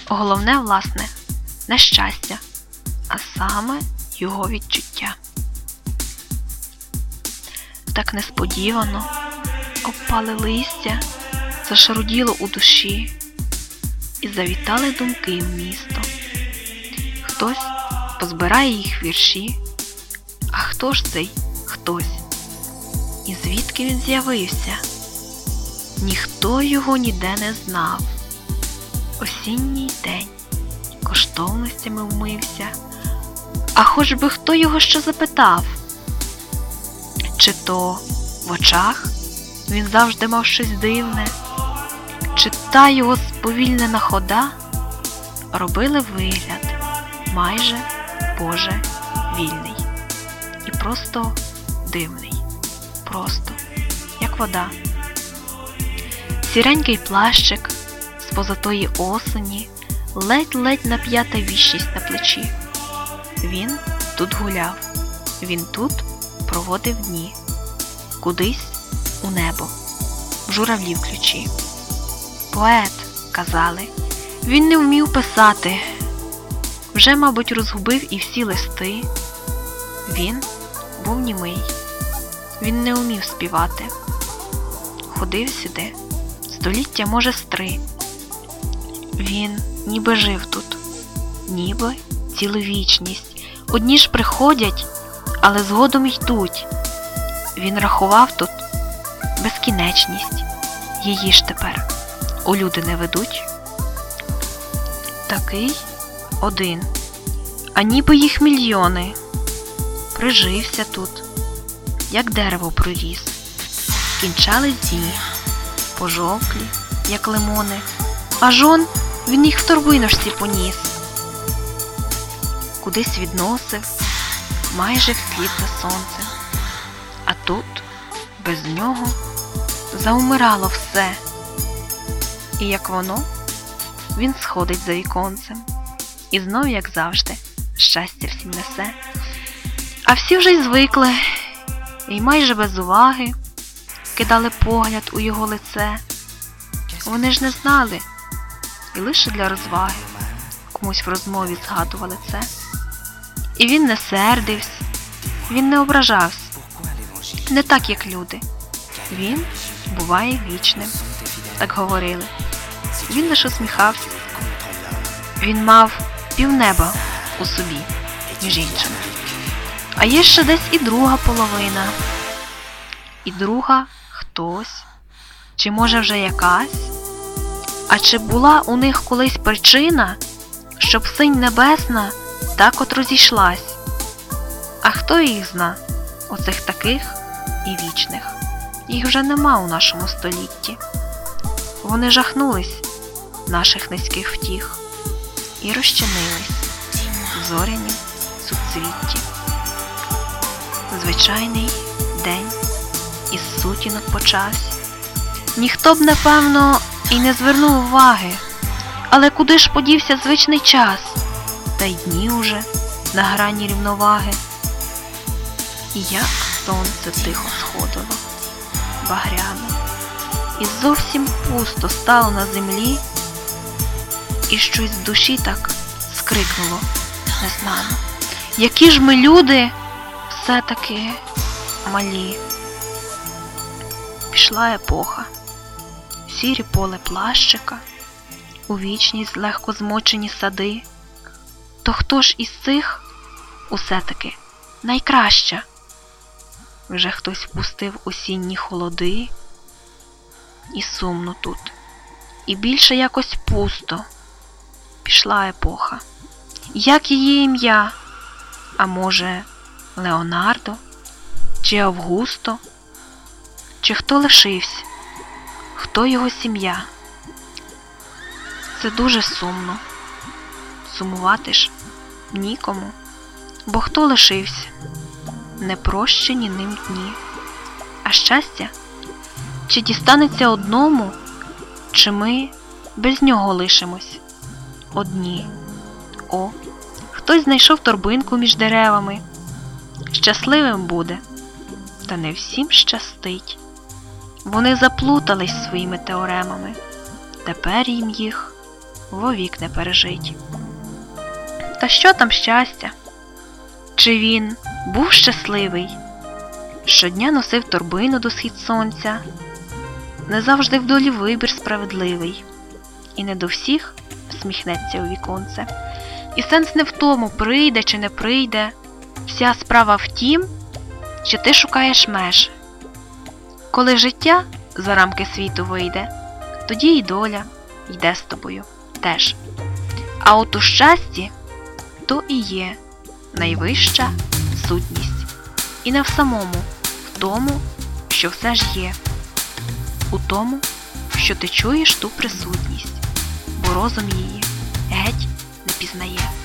Головне, власне, не щастя, а саме його відчуття. Так несподівано обпали листя, зашаруділо у душі, і завітали думки в місто. Хтось позбирає їх вірші, а хто ж цей хтось? І звідки він з'явився? Ніхто його ніде не знав. Осінній день коштовностями вмився, а хоч би хто його що запитав? Чи то в очах він завжди мав щось дивне, чи та його сповільнена хода робили вигляд майже, Боже, вільний і просто дивний, просто, як вода. Сіренький плащик з позатої осені, ледь-ледь нап'ята вічність на плечі. Він тут гуляв, він тут проводив дні, кудись у небо, в журавлі в ключі. Поет, казали, він не вмів писати, вже, мабуть, розгубив і всі листи. Він був німий, він не вмів співати. Ходив сюди, століття, може, з 3. Він ніби жив тут, ніби цілу вічність. Одні ж приходять, але згодом йдуть. Він рахував тут безкінечність, її ж тепер у люди не ведуть. Такий один, а ніби їх мільйони. Прижився тут, як дерево проріс. Кінчались дні, пожовклі, як лимони, а жон він їх в торбиночці поніс. Кудись відносив, майже вслід за сонцем. А тут, без нього, заумирало все. І як воно, він сходить за віконцем. І знов, як завжди, щастя всім несе. А всі вже й звикли, і майже без уваги кидали погляд у його лице. Вони ж не знали, і лише для розваги комусь в розмові згадували це. І він не сердився, він не ображався, не так, як люди. Він буває вічним, так говорили. Він лише усміхався. Він мав півнеба у собі, між іншим. А є ще десь і друга половина. І друга хтось, чи може вже якась? А чи була у них колись причина, щоб синь небесна так от розійшлась? А хто їх зна, оцих таких і вічних? Їх вже нема у нашому столітті. Вони жахнулись наших низьких втіх і розчинились в зорянім суцвітті. Звичайний день із сутінок почався. Ніхто б, напевно, і не звернув уваги, але куди ж подівся звичний час? Та й дні уже на грані рівноваги. І як сонце тихо сходило, багряно, і зовсім пусто стало на землі, і щось в душі так скрикнуло незнано. Які ж ми люди все-таки малі. Пішла епоха, сірі поле плащика, у вічність легко змочені сади. То хто ж із цих усе-таки найкраща? Вже хтось впустив осінні холоди, і сумно тут, і більше якось пусто. Пішла епоха. Як її ім'я? А може, Леонардо? Чи Августо? Чи хто лишився? Хто його сім'я? Це дуже сумно. Сумувати ж нікому. Бо хто лишився? Непрощені ним дні. А щастя? Чи дістанеться одному, чи ми без нього лишимось? Одні. О, хтось знайшов торбинку між деревами. Щасливим буде. Та не всім щастить. Вони заплутались своїми теоремами. Тепер їм їх вовік не пережить. Та що там щастя? Чи він був щасливий? Щодня носив торбину до схід сонця. Не завжди в долі вибір справедливий. І не до всіх всміхнеться у віконце. І сенс не в тому, прийде чи не прийде. Вся справа в тім, чи ти шукаєш меж. Коли життя за рамки світу вийде, тоді і доля йде з тобою теж. А от у щасті то і є найвища сутність. І не в самому, в тому, що все ж є. У тому, що ти чуєш ту присутність, бо розум її геть не пізнає.